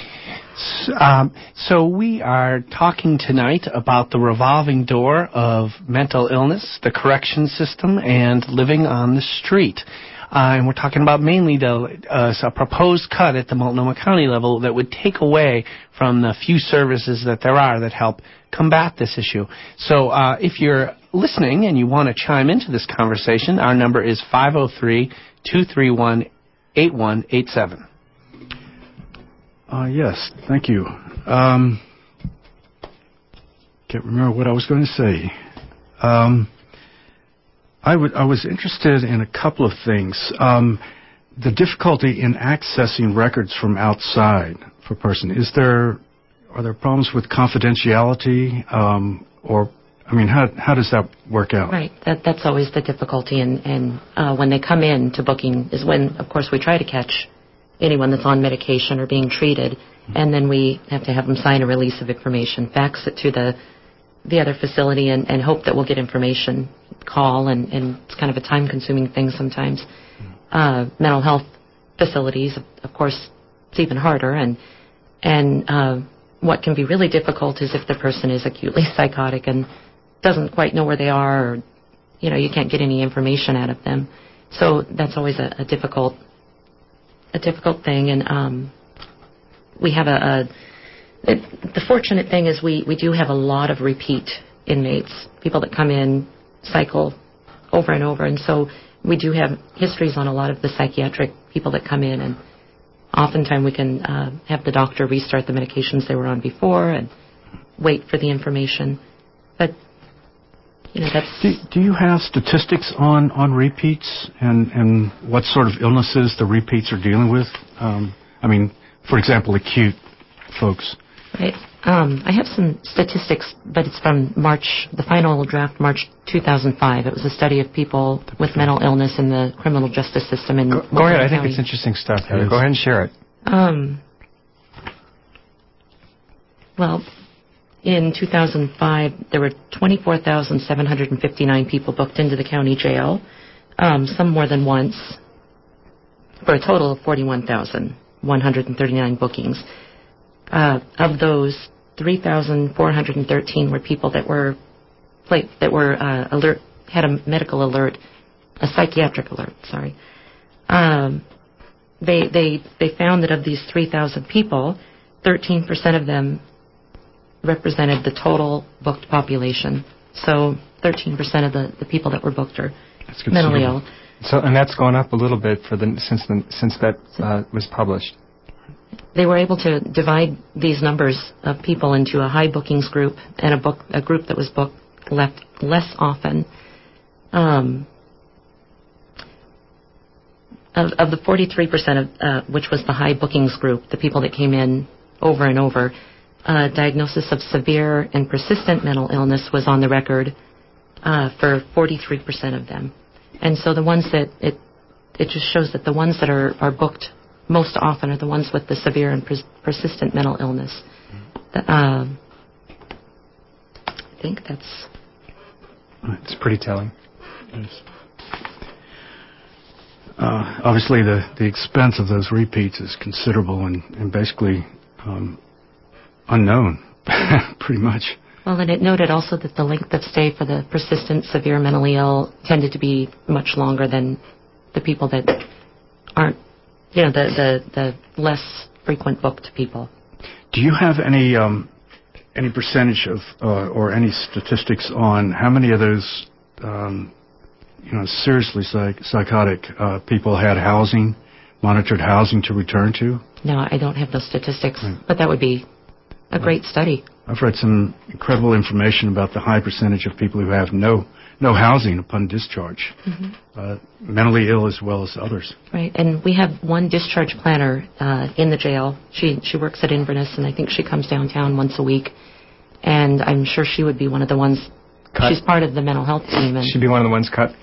Um, so we are talking tonight about the revolving door of mental illness, the correction system, and living on the street. Uh, and we're talking about mainly the, uh, a proposed cut at the Multnomah County level that would take away from the few services that there are that help combat this issue. So uh, if you're listening and you want to chime into this conversation, our number is five oh three, two three one, eight one eight seven. Uh, yes, thank you. Um, can't remember what I was going to say. Um, I, w- I was interested in a couple of things. Um, the difficulty in accessing records from outside for a person. Is there, are there problems with confidentiality, um, or, I mean, how how does that work out? Right, that that's always the difficulty, and, and uh, when they come in to booking is when, of course, we try to catch anyone that's on medication or being treated, and then we have to have them sign a release of information, fax it to the the other facility, and, and hope that we'll get information, call, and, and it's kind of a time-consuming thing sometimes. Uh, mental health facilities, of, of course, it's even harder, and and uh, what can be really difficult is if the person is acutely psychotic and doesn't quite know where they are, or, you know, you can't get any information out of them. So that's always a, a difficult a difficult thing, and um, we have a, a it, the fortunate thing is we, we do have a lot of repeat inmates, people that come in, cycle over and over, and so we do have histories on a lot of the psychiatric people that come in, and oftentimes we can uh, have the doctor restart the medications they were on before and wait for the information. But, you know, that's... Do, do you have statistics on, on repeats and, and what sort of illnesses the repeats are dealing with? Um, I mean, for example, acute folks. Right. Um, I have some statistics, but it's from March, the final draft, March two thousand five. It was a study of people with mental illness in the criminal justice system in Go, go ahead. I think County. it's interesting stuff, Heather. Go ahead and share it. Um, well, in two thousand five, there were twenty-four thousand seven hundred fifty-nine people booked into the county jail, um, some more than once, for a total of forty-one thousand one hundred thirty-nine bookings. Uh, of those, three thousand four hundred thirteen were people that were like, that were uh, alert, had a medical alert, a psychiatric alert. Sorry. Um, they they they found that of these three thousand people, thirteen percent of them represented the total booked population. So thirteen percent of the, the people that were booked are mentally ill. So, and that's gone up a little bit for the since the, since that uh, was published. They were able to divide these numbers of people into a high bookings group and a book a group that was booked left less often. Um, of, of the forty-three percent of uh, which was the high bookings group, the people that came in over and over, uh, diagnosis of severe and persistent mental illness was on the record uh, for forty-three percent of them. And so the ones that it it just shows that the ones that are, are booked most often are the ones with the severe and pers- persistent mental illness. The, um, I think that's... It's pretty telling. Yes. Uh, obviously, the, the expense of those repeats is considerable and, and basically um, unknown, pretty much. Well, and it noted also that the length of stay for the persistent, severe mentally ill tended to be much longer than the people that aren't, you know, the, the, the less frequent booked people. Do you have any um, any percentage of uh, or any statistics on how many of those, um, you know, seriously psych- psychotic uh, people had housing, monitored housing to return to? No, I don't have those statistics, Right. but that would be a great study. I've read some incredible information about the high percentage of people who have no no housing upon discharge, mm-hmm. uh, mentally ill as well as others. Right, and we have one discharge planner uh, in the jail. She she works at Inverness, and I think she comes downtown once a week. And I'm sure she would be one of the ones. Cut. She's part of the mental health team. And she'd be one of the ones cut.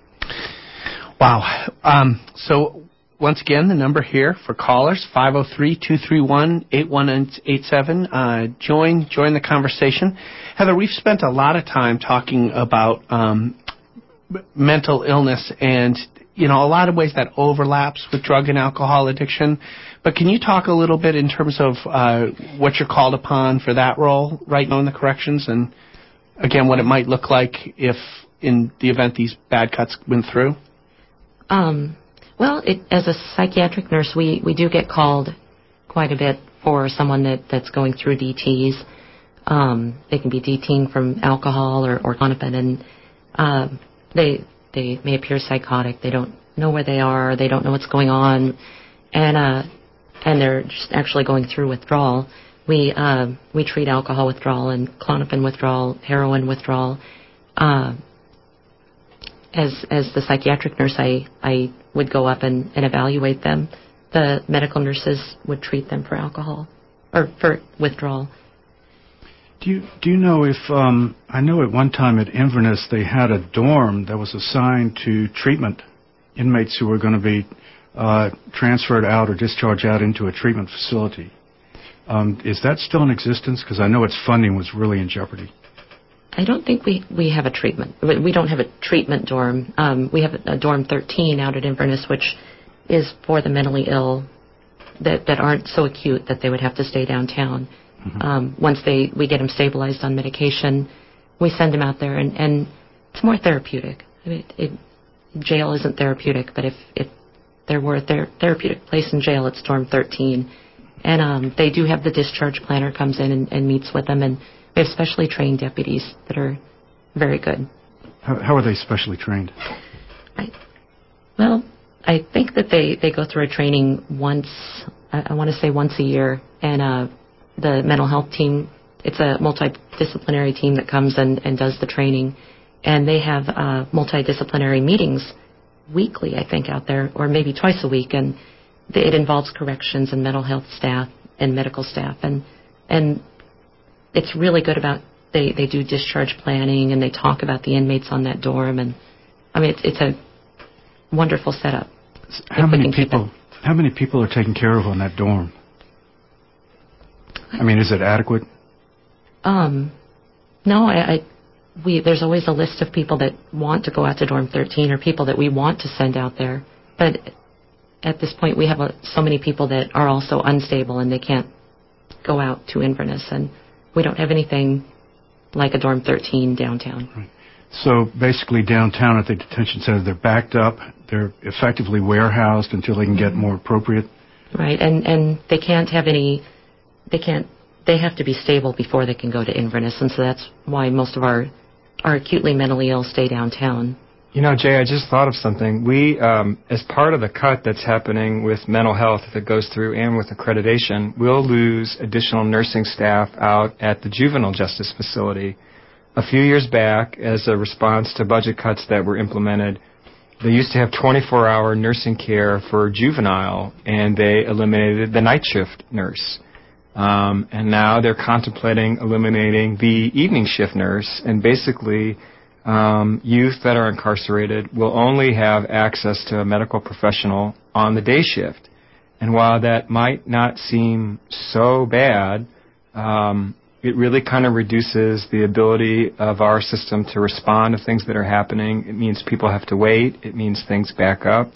Wow. Um, so once again, the number here for callers, five oh three, two three one, eight one eight seven. Uh, join join the conversation. Heather, we've spent a lot of time talking about um, b- mental illness and, you know, a lot of ways that overlaps with drug and alcohol addiction. But can you talk a little bit in terms of uh, what you're called upon for that role right now in the corrections and, again, what it might look like if, in the event these bad cuts went through? Um, well, it, as a psychiatric nurse, we, we do get called quite a bit for someone that, that's going through D Ts. Um, they can be detained from alcohol or, or Klonopin, and uh, they they may appear psychotic. They don't know where they are. They don't know what's going on, and uh, and they're just actually going through withdrawal. We uh, we treat alcohol withdrawal and Klonopin withdrawal, heroin withdrawal. Uh, as as the psychiatric nurse, I I would go up and, and evaluate them. The medical nurses would treat them for alcohol or for withdrawal. Do you do you know if um, I know at one time at Inverness they had a dorm that was assigned to treatment inmates who were going to be uh, transferred out or discharged out into a treatment facility. Um, is that still in existence? Because I know its funding was really in jeopardy. I don't think we, we have a treatment. We don't have a treatment dorm. Um, we have a, a dorm thirteen out at Inverness, which is for the mentally ill that, that aren't so acute that they would have to stay downtown. Mm-hmm. Um, once they we get them stabilized on medication, we send them out there, and, and it's more therapeutic. I mean, it, jail isn't therapeutic, but if, if there were a ther- therapeutic place in jail, it's dorm thirteen. And um, they do have the discharge planner comes in and, and meets with them, and we have specially trained deputies that are very good. How, how are they specially trained? I, well, I think that they, they go through a training once, I, I want to say once a year, and uh, the mental health team, it's a multidisciplinary team that comes and, and does the training, and they have uh, multidisciplinary meetings weekly, I think, out there, or maybe twice a week, and it involves corrections and mental health staff and medical staff, and and it's really good about they they do discharge planning and they talk about the inmates on that dorm, and I mean it's it's a wonderful setup. How many people? How many people are taken care of on that dorm? I mean, is it adequate? Um, no, I, I we there's always a list of people that want to go out to dorm thirteen or people that we want to send out there, but at this point we have a, so many people that are also unstable and they can't go out to Inverness, and we don't have anything like a dorm thirteen downtown. Right. So basically downtown at the detention center, they're backed up, they're effectively warehoused until they can get more appropriate. Right, and and they can't have any, they can't, they have to be stable before they can go to Inverness, and so that's why most of our, our acutely mentally ill stay downtown. You know, Jay, I just thought of something. We, um, as part of the cut that's happening with mental health that goes through and with accreditation, we'll lose additional nursing staff out at the juvenile justice facility. A few years back, as a response to budget cuts that were implemented, they used to have twenty-four hour nursing care for juvenile, and they eliminated the night shift nurse. Um, and now they're contemplating eliminating the evening shift nurse, and basically um, youth that are incarcerated will only have access to a medical professional on the day shift. And while that might not seem so bad, um, it really kind of reduces the ability of our system to respond to things that are happening. It means people have to wait. It means things back up,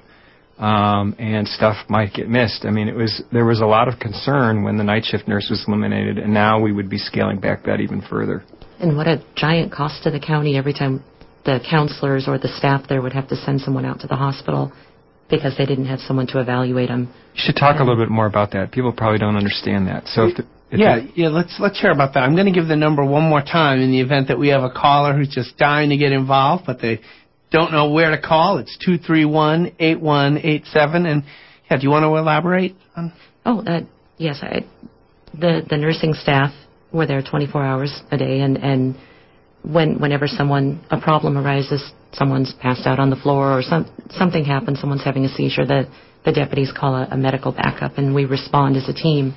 um, and stuff might get missed. I mean, it was there was a lot of concern when the night shift nurse was eliminated, and now we would be scaling back that even further. And what a giant cost to the county every time the counselors or the staff there would have to send someone out to the hospital because they didn't have someone to evaluate them. You should talk and a little bit more about that. People probably don't understand that. So if the, if yeah, the, yeah. Let's let's hear about that. I'm going to give the number one more time in the event that we have a caller who's just dying to get involved, but they don't know where to call. It's two three one, eight one eight seven. And yeah, do you want to elaborate on? Oh, uh, yes. I, the the nursing staff were there twenty-four hours a day, and and when whenever someone a problem arises, someone's passed out on the floor or some something happens, someone's having a seizure, the the deputies call a, a medical backup, and we respond as a team,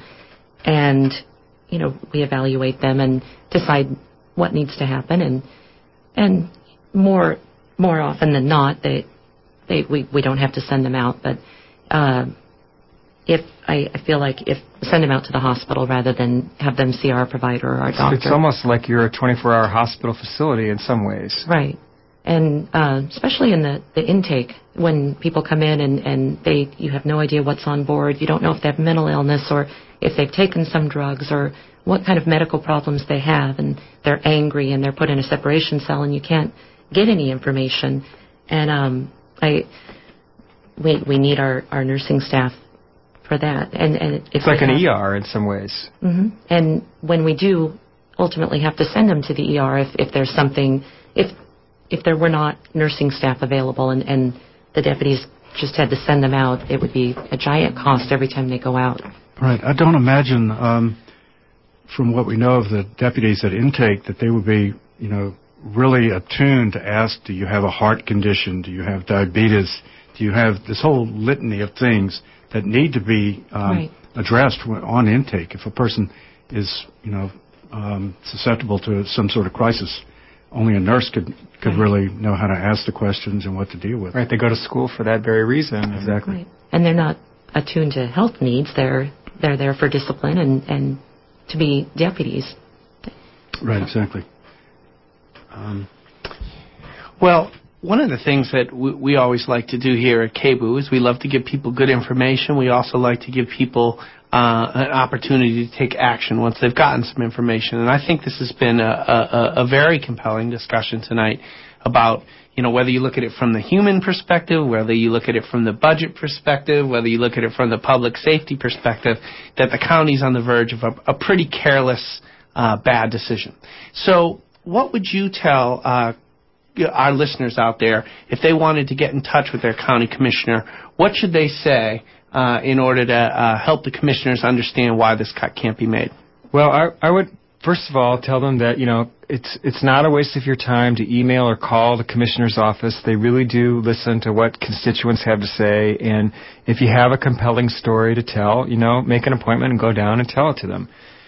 and you know we evaluate them and decide what needs to happen, and and more more often than not, they they we we don't have to send them out, but. Uh, If I, I feel like if send them out to the hospital rather than have them see our provider or our doctor. It's almost like you're a twenty-four hour hospital facility in some ways. Right. And uh, especially in the, the intake, when people come in and, and they you have no idea what's on board. You don't know if they have mental illness or if they've taken some drugs or what kind of medical problems they have. And they're angry and they're put in a separation cell and you can't get any information. And um, I we we need our, our nursing staff for that, and and it's like an have, E R in some ways. Mm-hmm. And when we do ultimately have to send them to the E R, if if there's something, if if there were not nursing staff available, and and the deputies just had to send them out, it would be a giant cost every time they go out. Right. I don't imagine, um, from what we know of the deputies at intake, that they would be, you know, really attuned to ask, do you have a heart condition? Do you have diabetes? Do you have this whole litany of things that need to be um, right. addressed on intake? If a person is, you know, um, susceptible to some sort of crisis, only a nurse could could right. really know how to ask the questions and what to deal with. Right, they go to school for that very reason. Exactly. Right. And they're not attuned to health needs. They're they're there for discipline and, and to be deputies. Right, exactly. Um, well, one of the things that we, we always like to do here at K B O O is we love to give people good information. We also like to give people uh, an opportunity to take action once they've gotten some information. And I think this has been a, a, a very compelling discussion tonight about, you know, whether you look at it from the human perspective, whether you look at it from the budget perspective, whether you look at it from the public safety perspective, that the county's on the verge of a, a pretty careless, uh, bad decision. So what would you tell uh our listeners out there, if they wanted to get in touch with their county commissioner, what should they say uh, in order to uh, help the commissioners understand why this cut can't be made? Well, I, I would first of all tell them that, you know, it's it's not a waste of your time to email or call the commissioner's office. They really do listen to what constituents have to say, and if you have a compelling story to tell, you know, make an appointment and go down and tell it to them.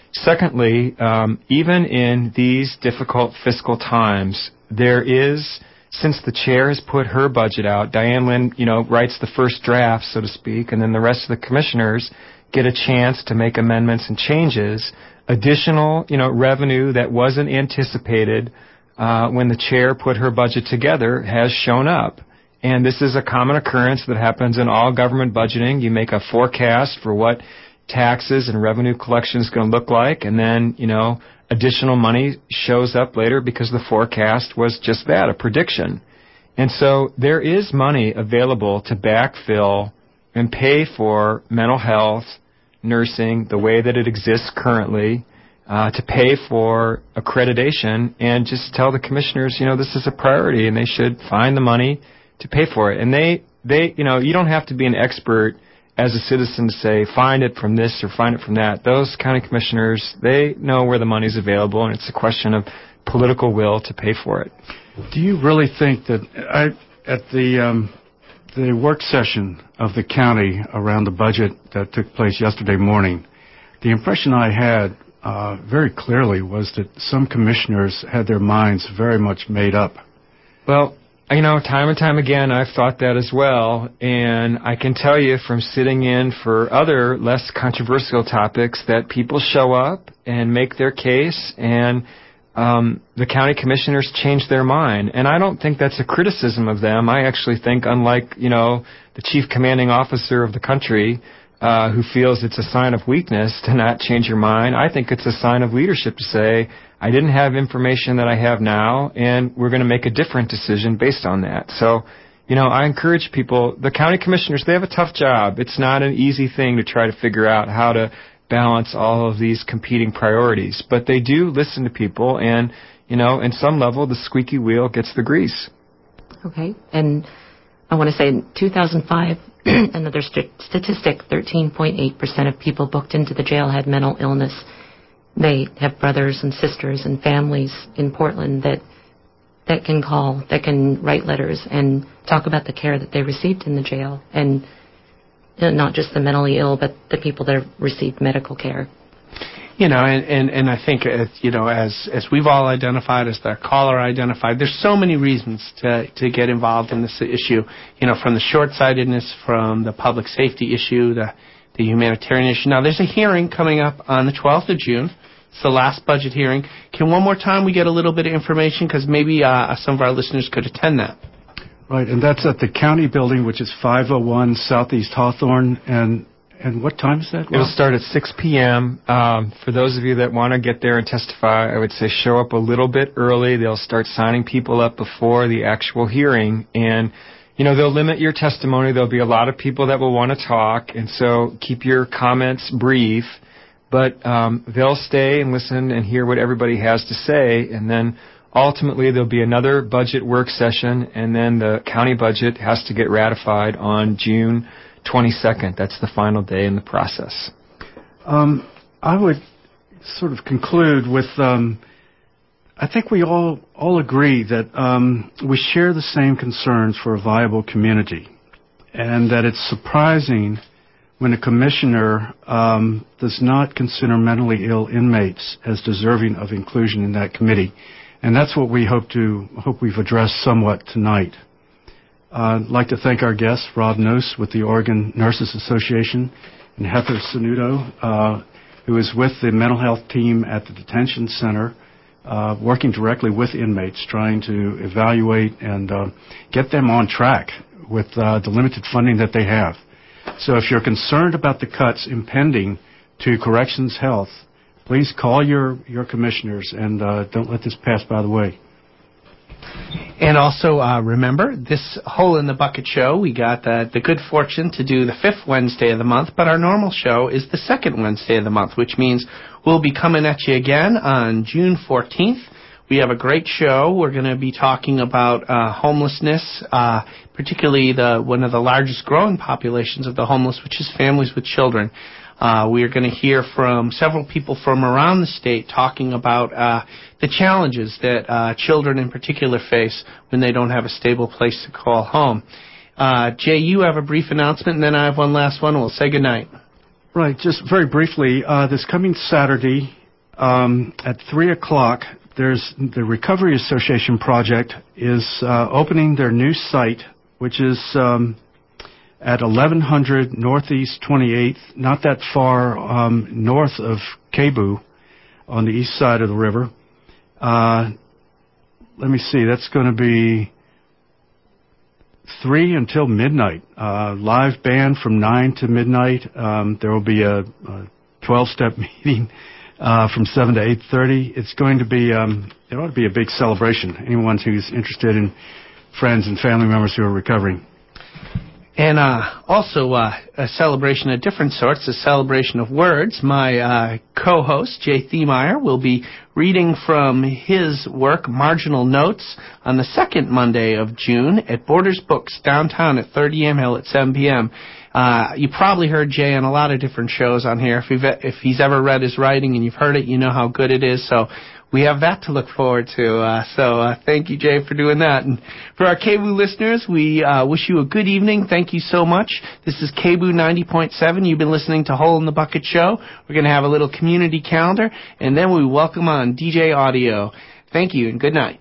Secondly, um, even in these difficult fiscal times, there is, since the chair has put her budget out, Diane Lynn, you know, writes the first draft, so to speak, and then the rest of the commissioners get a chance to make amendments and changes. Additional, you know, revenue that wasn't anticipated uh, when the chair put her budget together has shown up. And this is a common occurrence that happens in all government budgeting. You make a forecast for what taxes and revenue collection is going to look like, and then, you know, additional money shows up later because the forecast was just that, a prediction. And so there is money available to backfill and pay for mental health, nursing, the way that it exists currently, uh, to pay for accreditation, and just tell the commissioners, you know, this is a priority, and they should find the money to pay for it. And they, they, you know, you don't have to be an expert as a citizen to say, find it from this or find it from that. Those county commissioners, they know where the money's available, and it's a question of political will to pay for it. Do you really think that I, at the um, the work session of the county around the budget that took place yesterday morning, the impression I had uh, very clearly was that some commissioners had their minds very much made up? Well, you know, time and time again, I've thought that as well, and I can tell you from sitting in for other less controversial topics that people show up and make their case, and um, the county commissioners change their mind. And I don't think that's a criticism of them. I actually think, unlike, you know, the chief commanding officer of the country uh, who feels it's a sign of weakness to not change your mind, I think it's a sign of leadership to say, I didn't have information that I have now, and we're going to make a different decision based on that. So, you know, I encourage people, the county commissioners, they have a tough job. It's not an easy thing to try to figure out how to balance all of these competing priorities. But they do listen to people, and, you know, in some level, the squeaky wheel gets the grease. Okay. And I want to say in two thousand five, another st- statistic, thirteen point eight percent of people booked into the jail had mental illness. They have brothers and sisters and families in Portland that that can call, that can write letters and talk about the care that they received in the jail, and you know, not just the mentally ill, but the people that have received medical care. You know, and, and, and I think, uh, you know, as as we've all identified, as the caller identified, there's so many reasons to to get involved in this issue, you know, from the short-sightedness, from the public safety issue, the, the humanitarian issue. Now, there's a hearing coming up on the twelfth of June. It's the last budget hearing. Can one more time we get a little bit of information, because maybe uh, some of our listeners could attend that? Right, and that's at the county building, which is five oh one Southeast Hawthorne. And and what time is that, Rob? It'll start at six p.m. Um, for those of you that want to get there and testify, I would say show up a little bit early. They'll start signing people up before the actual hearing. And, you know, they'll limit your testimony. There'll be a lot of people that will want to talk. And so keep your comments brief. But um, they'll stay and listen and hear what everybody has to say, and then ultimately there'll be another budget work session, and then the county budget has to get ratified on June twenty-second. That's the final day in the process. Um, I would sort of conclude with, um, I think we all, all agree that um, we share the same concerns for a viable community, and that it's surprising when a commissioner um, does not consider mentally ill inmates as deserving of inclusion in that committee. And that's what we hope to hope we've addressed somewhat tonight. Uh, I'd like to thank our guests, Rob Noose with the Oregon Nurses Association, and Heather Sanudo, uh, who is with the mental health team at the detention center, uh, working directly with inmates, trying to evaluate and uh, get them on track with uh, the limited funding that they have. So if you're concerned about the cuts impending to corrections health, please call your, your commissioners, and uh, don't let this pass by the way. And also uh, remember, this Hole in the Bucket show, we got the, the good fortune to do the fifth Wednesday of the month, but our normal show is the second Wednesday of the month, which means we'll be coming at you again on June fourteenth. We have a great show. We're going to be talking about uh, homelessness, uh, particularly the one of the largest growing populations of the homeless, which is families with children. Uh, we are going to hear from several people from around the state talking about uh, the challenges that uh, children in particular face when they don't have a stable place to call home. Uh, Jay, you have a brief announcement, and then I have one last one. We'll say goodnight. Right, just very briefly, uh, this coming Saturday um, at three o'clock, there's the Recovery Association Project is uh, opening their new site, which is um, at eleven hundred Northeast twenty-eighth, not that far um, north of Cebu, on the east side of the river. Uh, let me see, that's going to be three until midnight. Uh, live band from nine to midnight. Um, there will be a twelve-step meeting uh, from seven to eight thirty. It's going to be, um, it ought to be a big celebration. Anyone who's interested in friends and family members who are recovering. And uh, also uh, a celebration of different sorts, a celebration of words. My uh, co-host, Jay Thiemeyer, will be reading from his work, Marginal Notes, on the second Monday of June at Borders Books, downtown at thirty Yamhill at seven p.m. Uh, you probably heard Jay on a lot of different shows on here. If, you've, if he's ever read his writing and you've heard it, you know how good it is. So we have that to look forward to. Uh, so uh, thank you, Jay, for doing that. And for our K B U listeners, we uh, wish you a good evening. Thank you so much. This is K B U ninety point seven. You've been listening to Hole in the Bucket Show. We're going to have a little community calendar, and then we welcome on D J Audio. Thank you, and good night.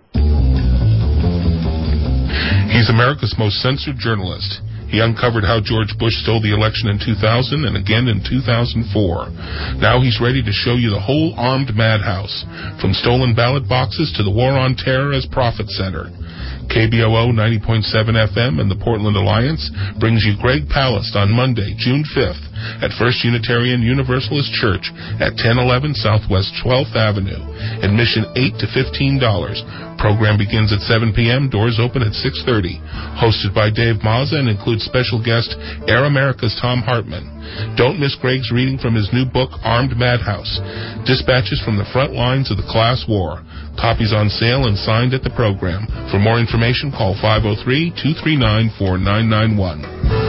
He's America's most censored journalist. He uncovered how George Bush stole the election in two thousand and again in two thousand four. Now he's ready to show you the whole armed madhouse, from stolen ballot boxes to the war on terror as profit center. K B O O ninety point seven F M and the Portland Alliance brings you Greg Palast on Monday, June fifth, at First Unitarian Universalist Church at ten eleven Southwest twelfth Avenue. Admission eight to fifteen dollars. Program begins at seven p.m., doors open at six thirty. Hosted by Dave Mazza and includes special guest Air America's Tom Hartman. Don't miss Greg's reading from his new book, Armed Madhouse, Dispatches from the Front Lines of the Class War. Copies on sale and signed at the program. For more information, call five oh three, two three nine, four nine nine one.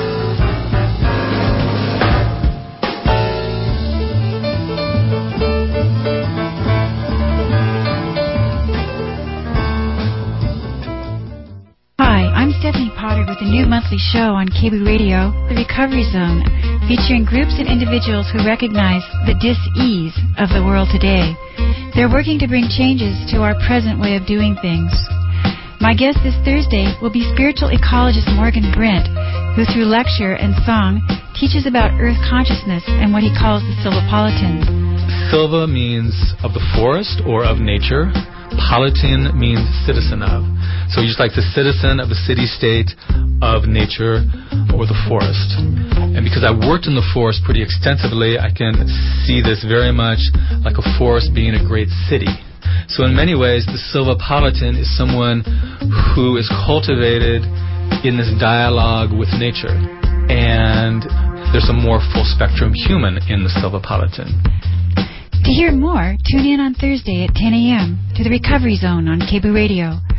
Stephanie Potter with a new monthly show on K B U Radio, The Recovery Zone, featuring groups and individuals who recognize the dis-ease of the world today. They're working to bring changes to our present way of doing things. My guest this Thursday will be spiritual ecologist Morgan Brent, who through lecture and song teaches about earth consciousness and what he calls the Silvapolitan. Silva means of the forest or of nature. Politan means citizen of. So he's like the citizen of the city-state, of nature, or the forest. And because I worked in the forest pretty extensively, I can see this very much like a forest being a great city. So in many ways, the Silvapolitan is someone who is cultivated in this dialogue with nature. And there's a more full-spectrum human in the Silvapolitan. To hear more, tune in on Thursday at ten a.m. to the Recovery Zone on K B U Radio.